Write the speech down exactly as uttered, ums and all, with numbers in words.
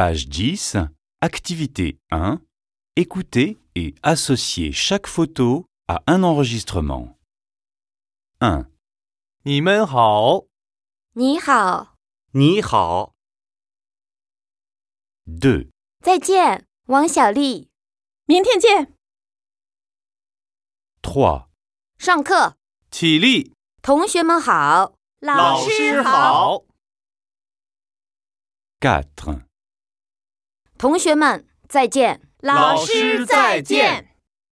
Page dix, Activité un. Écoutez et associez chaque photo à un enregistrement. un. 你们好， 你好， 你好， deux. 再见，王小丽。 明天见。 trois. 上课， 起立， 同学们好， 老师好， quatre. 同学们再见， 老师再见。